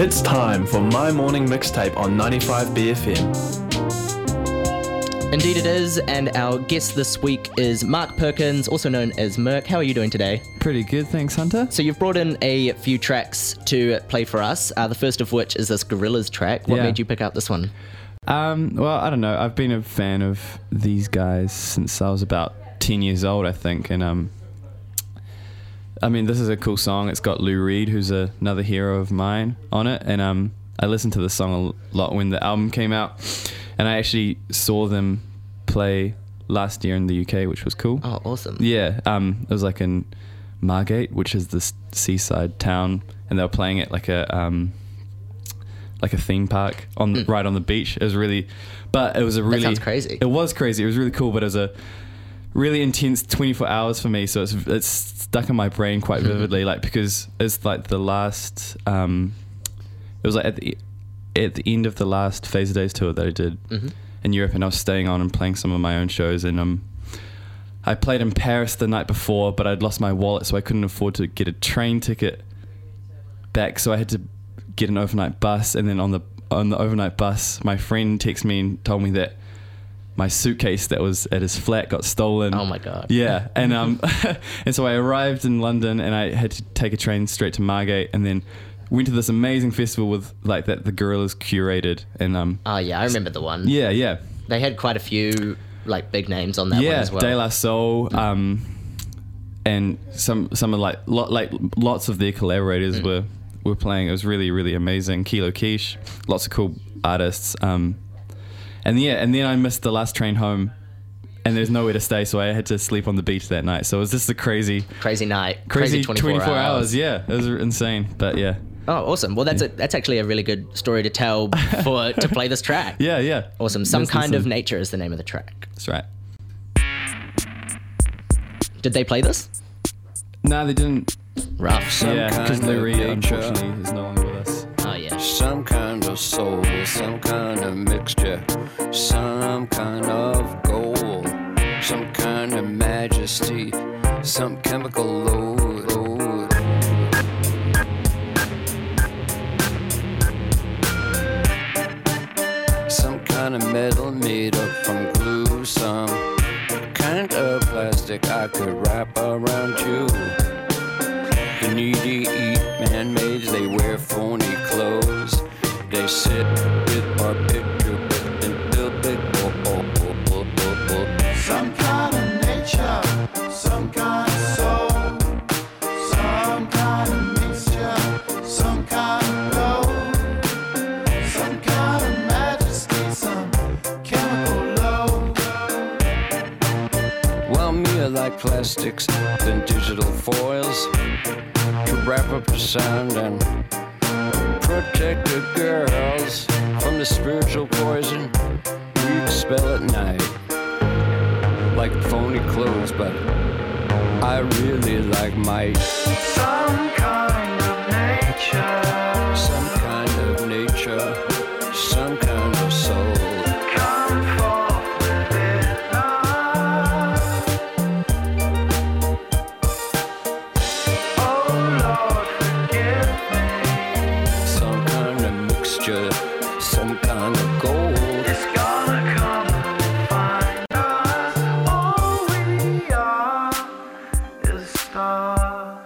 It's time for my morning mixtape on 95BFM. Indeed it is, and our guest this week is Mark Perkins, also known as Merk. How are you doing today? Pretty good, thanks, Hunter. So you've brought in a few tracks to play for us, the first of which is this Gorillaz track. What made you pick up this one? Well, I don't know. I've been a fan of these guys since I was about 10 years old, I think, and I mean, this is a cool song. It's got Lou Reed, who's another hero of mine, on it, and I listened to the song a lot when the album came out, and I actually saw them play last year in the UK, which was cool. Oh, awesome. Yeah, it was like in Margate, which is this seaside town, and they were playing it like a theme park right on the beach. It was really, but it was a really... That sounds crazy. It was crazy. It was really cool, but it was a really intense 24 hours for me, so it's stuck in my brain quite vividly, like, because it's like the last it was like at the end of the last Phase of Days tour that I did in Europe, and I was staying on and playing some of my own shows, and I played in Paris the night before, but I'd lost my wallet, so I couldn't afford to get a train ticket back, so I had to get an overnight bus, and then on the overnight bus my friend texted me and told me that my suitcase that was at his flat got stolen. Oh my god. Yeah, and and so I arrived in London, and I had to take a train straight to Margate, and then went to this amazing festival with like that the Gorillaz curated, and Oh yeah, I remember the one. yeah, They had quite a few like big names on that one as well. De La Soul, and some of lots of their collaborators were playing. It was really, really amazing. Kilo Quiche, lots of cool artists. And then I missed the last train home, and there's nowhere to stay, so I had to sleep on the beach that night. So it was just a crazy night, crazy 24 hours. Yeah, it was insane. But yeah. Oh, awesome. Well, that's actually a really good story to tell to play this track. Yeah. Awesome. Some Kind of Nature is the name of the track. That's right. Did they play this? No, they didn't. Rough. Because Lou Reed, unfortunately, is no longer with us. Oh yeah. Some kind of soul, some kind of mixture, some kind of gold, some kind of majesty, some chemical load. Some kind of metal made up from glue, some kind of plastic I could wrap around you. The needy eat man-made, they wear phony clothes. They sit with our picture and build big. Some kind of nature, some kind of soul, some kind of mixture, some kind of gold, some kind of majesty, some chemical load. Well, me I like plastics than digital foils to wrap up the sound and protect the girls from the spiritual poison we expel at night. Like phony clothes, but I really like might. Some kind of nature, Some kind of nature, some kind of soul. come forth within us. Oh Lord, forgive me. Some kind of mixture, some kind of gold. It's gonna come and find us. All we are is stars.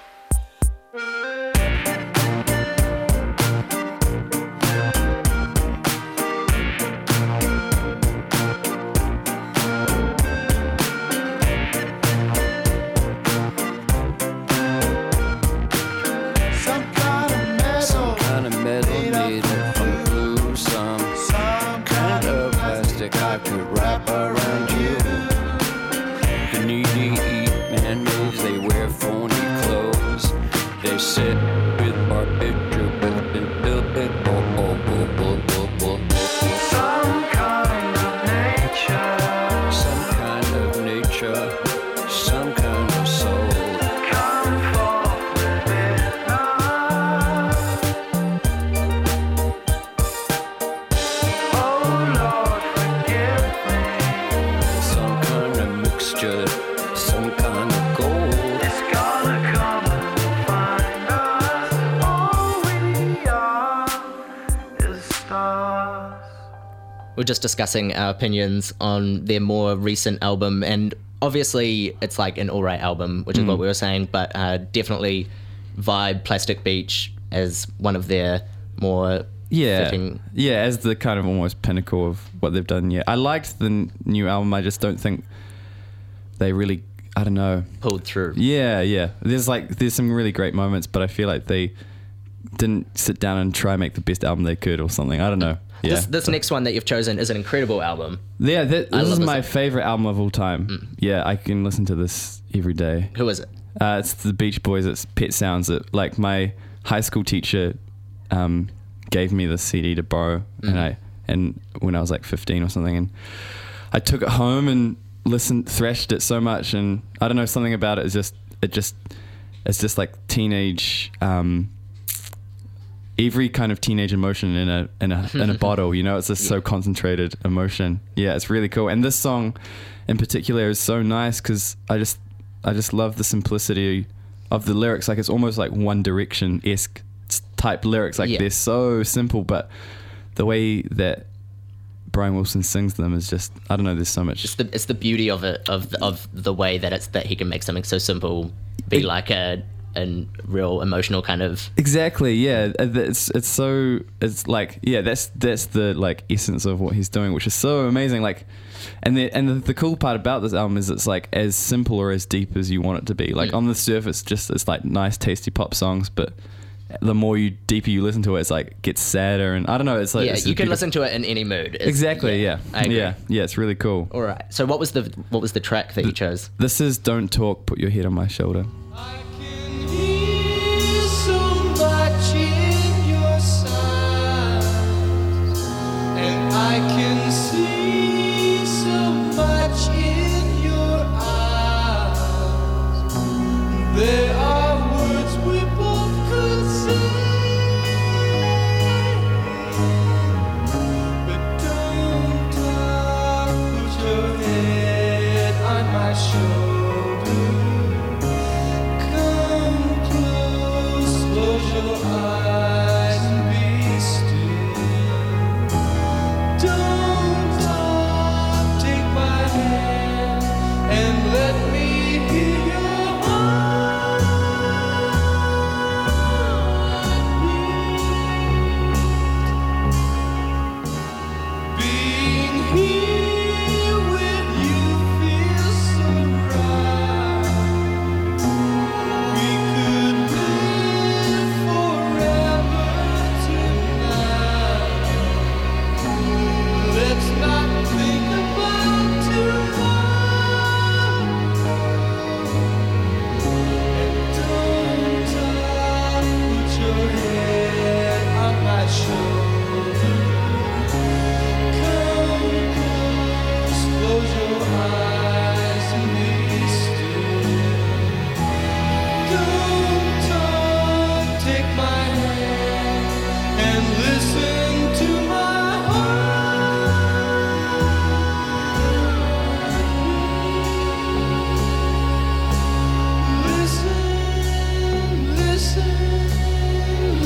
Some kind of metal Made up from glue, some kind of plastic I could wrap around you. The needy eat man-made, they wear phony clothes. They sit with our picture and build big. Some kind of nature, Some kind of nature, some kind of soul. come forth within us. Oh Lord, forgive me. Some kind of mixture, some kind of gold. It's gonna come and find us. we're just discussing our opinions on their more recent album, and obviously it's like an alright album, which is what we were saying, but definitely vibe Plastic Beach as one of their more fitting. Yeah, as the kind of almost pinnacle of what they've done. Yeah, I liked the new album. I just don't think they really, I don't know, pulled through. Yeah. There's some really great moments, but I feel like they didn't sit down and try and make the best album they could or something. I don't know. Yeah. This next one that you've chosen is an incredible album. Yeah, this is my album. favorite album of all time. Yeah, I can listen to this every day. Who is it? It's the Beach Boys. It's Pet Sounds. Like my high school teacher gave me the CD to borrow, and when I was like 15 or something, and I took it home and thrashed it so much, and I don't know, something about it is it's just like teenage. Every kind of teenage emotion in a bottle, you know, it's just so concentrated emotion. Yeah, it's really cool. And this song in particular is so nice because I just love the simplicity of the lyrics. Like it's almost like One Direction-esque type lyrics. Like they're so simple, but the way that Brian Wilson sings them is just, I don't know, there's so much. It's the beauty of it, of the way that he can make something so simple be like a real emotional kind of. Exactly, yeah. It's like, yeah, that's the like essence of what he's doing, which is so amazing. Like, and the cool part about this album is it's like as simple or as deep as you want it to be. Like on the surface, it's like nice, tasty pop songs, but the more deeper you listen to it, it's like gets sadder, and I don't know. It's like you can listen to it in any mood. Exactly, yeah. I agree. Yeah, it's really cool. All right. So what was the track that you chose? This is Don't Talk, Put Your Head on My Shoulder. I can hear so much in your sighs, and I can see so much in your eyes. There are words we both could say, but don't talk, put your head on my shoulder. Close your eyes and be still. Don't talk, take my hand and let me hear your heart beat. Being here with you feels so right. We could live forever tonight. Let's not think about tomorrow. And don't talk, put your head on my shoulder. Come close, close your eyes and be still. Don't talk, take my hand and listen to my heart. Listen, listen,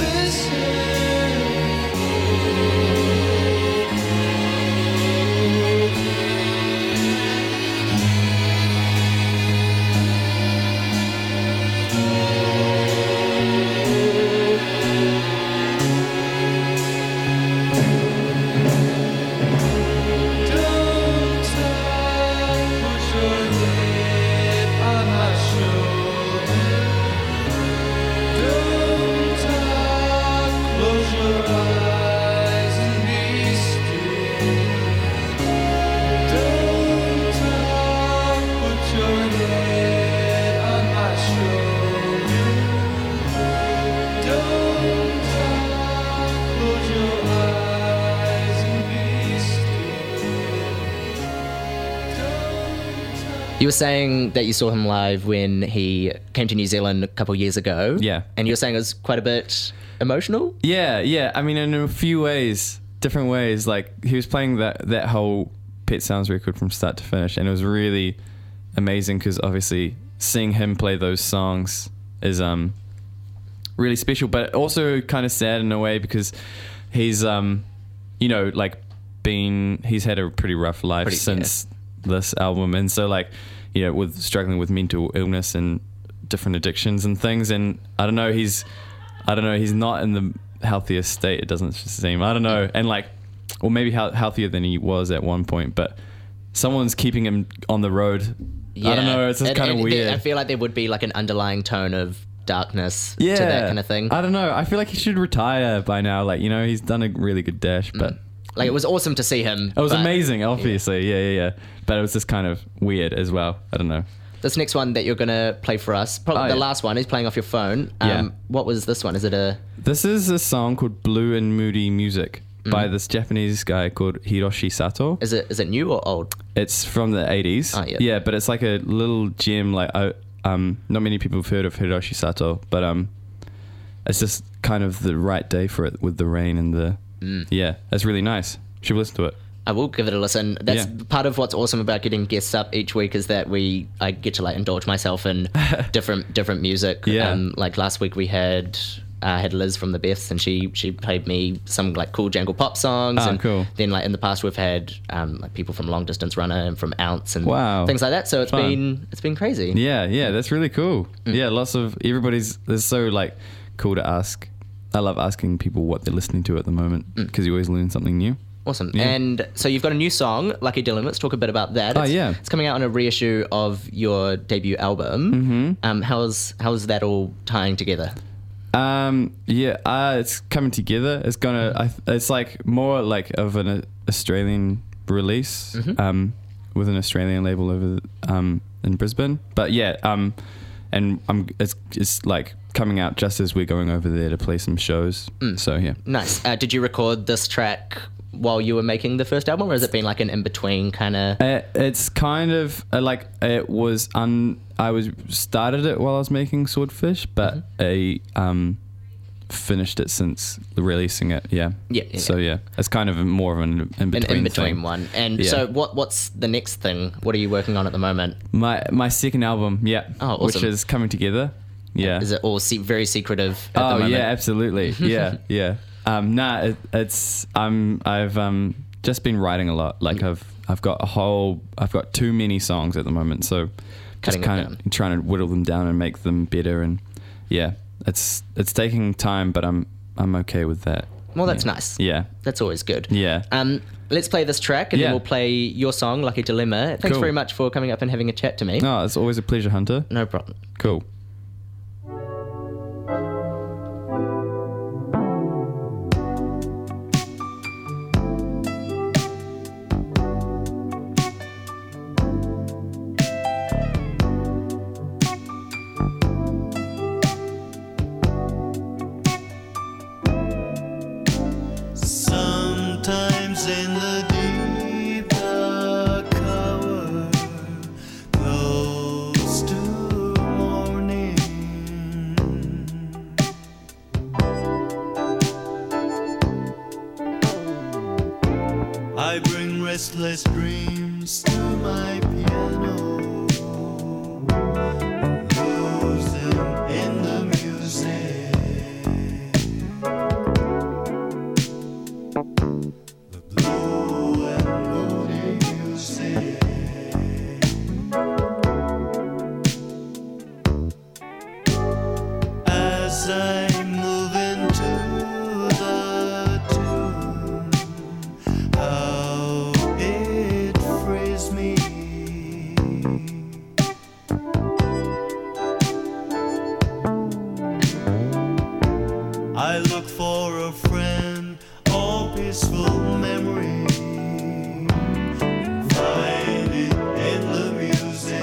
Don't talk, put your head on my shoulder. Don't talk, close your eyes and be still. Don't talk, put your head on my shoulder. Don't talk, close your eyes and be still. You were saying that you saw him live when he came to New Zealand a couple years ago. Yeah. And you were saying it was quite a bit emotional? Yeah. I mean, in a few ways, different ways. Like he was playing that whole Pet Sounds record from start to finish, and it was really amazing because obviously seeing him play those songs is really special, but also kind of sad in a way because he's like he's had a pretty rough life since this album, and so like, you know, with struggling with mental illness and different addictions and things, and I don't know, he's not in the healthiest state, it doesn't seem, I don't know, and like, or maybe healthier than he was at one point, but someone's keeping him on the road. I don't know, it's just kind of weird. I feel like there would be like an underlying tone of darkness to that kind of thing. I don't know, I feel like he should retire by now, like, you know, he's done a really good dash, but like, it was awesome to see him. It was amazing, obviously, yeah. But it was just kind of weird as well. I don't know. This next one that you're going to play for us, probably the last one, is playing off your phone. What was this one? Is it This is a song called Blue and Moody Music by this Japanese guy called Hiroshi Sato. Is it new or old? It's from the 80s. Oh, yeah. Yeah, but it's like a little gem. Like, not many people have heard of Hiroshi Sato, but it's just kind of the right day for it with the rain and the... Yeah, it's really nice. Should listen to it. I will give it a listen. That's part of what's awesome about getting guests up each week, is that I get to like indulge myself in different music. Yeah. Like last week we had Liz from the Beths, and she played me some like cool jangle pop songs. Oh, and cool. Then like in the past we've had like people from Long Distance Runner and from Ounce and things like that. So it's been crazy. Yeah, that's really cool. Yeah, lots of there's so like cool to ask. I love asking people what they're listening to at the moment, because you always learn something new. Awesome. Yeah. And so you've got a new song, Lucky Dylan. Let's talk a bit about that. It's coming out on a reissue of your debut album. How's that all tying together? It's coming together. It's gonna. It's like more like of an Australian release, with an Australian label over in Brisbane. But and it's like coming out just as we're going over there to play some shows. So yeah. Nice. Did you record this track while you were making the first album, or has it been like an in-between kind of... It's kind of like it was started it while I was making Swordfish, but I finished it since releasing it. So it's kind of more of an in-between one. And so what's the next thing? What are you working on at the moment? My second album, awesome. Which is coming together. Yeah. Is it all very secretive at the moment? Yeah, absolutely. Yeah. I've just been writing a lot. Like I've got too many songs at the moment, so just kind of trying to whittle them down and make them better. And it's taking time, but I'm okay with that. Well, that's nice. Yeah, that's always good. Yeah. Let's play this track, and then we'll play your song, Lucky Dilemma. Thanks very much for coming up and having a chat to me. No, it's always a pleasure, Hunter. No problem. Cool. Sometimes in the deep dark hour, close to morning, I bring restless dreams to my piano, lose them in the music. As I move into the tune, how it frees me. I look for a friend or peaceful memory, find it in the music.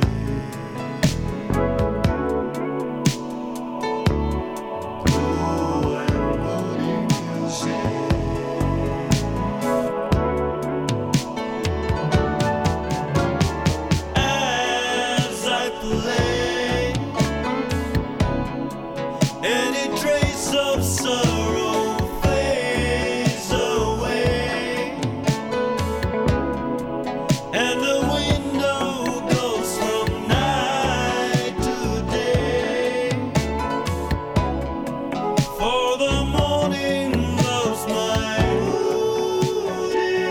As I play, any trace of sorrow fades away, and the window goes from night to day, for the morning loves my moody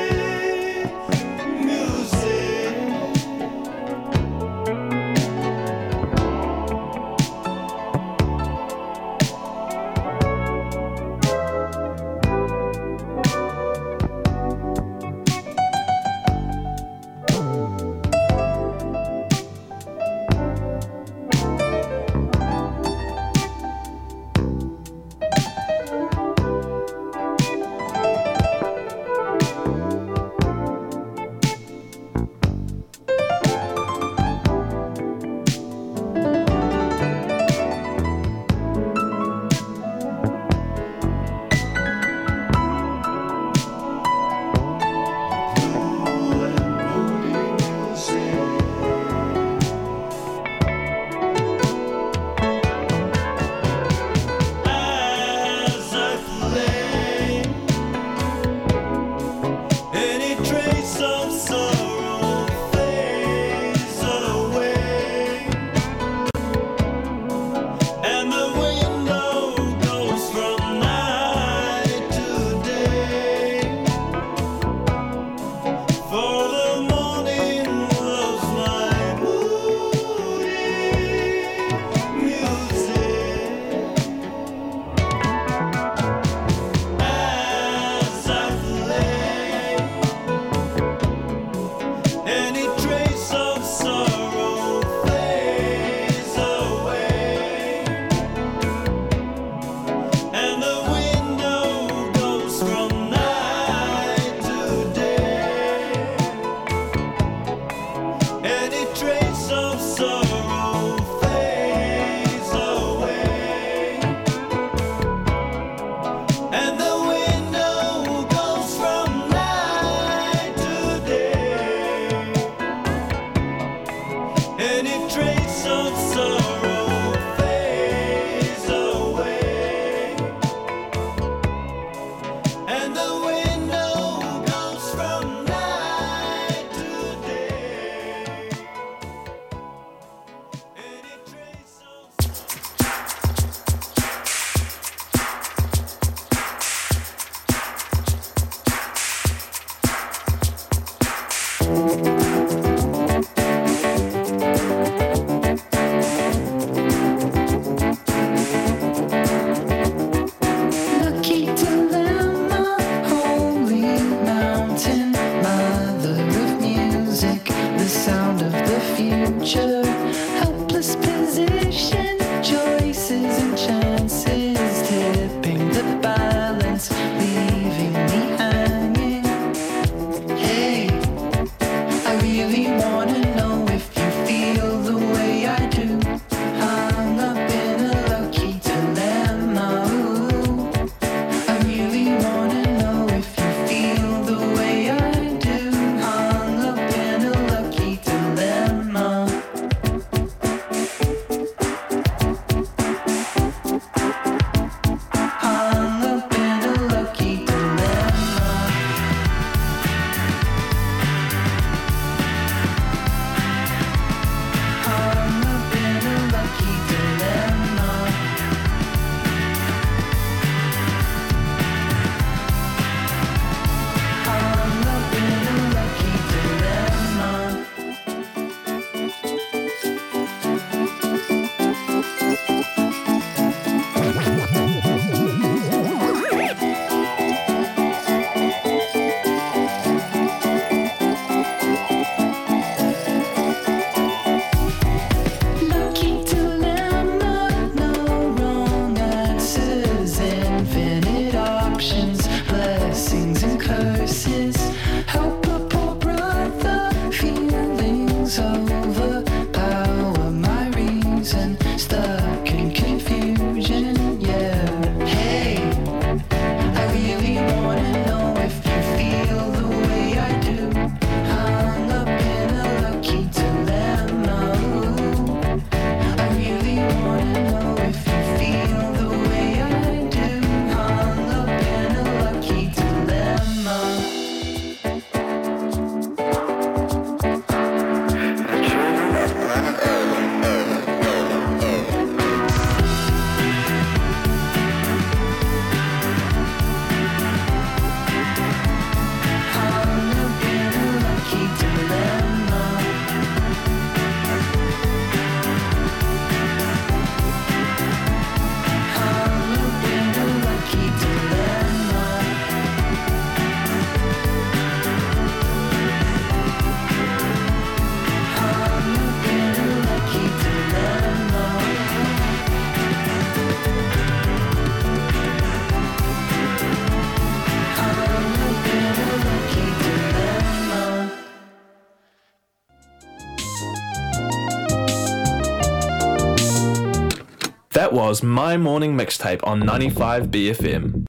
That was My Morning Mixtape on 95 BFM.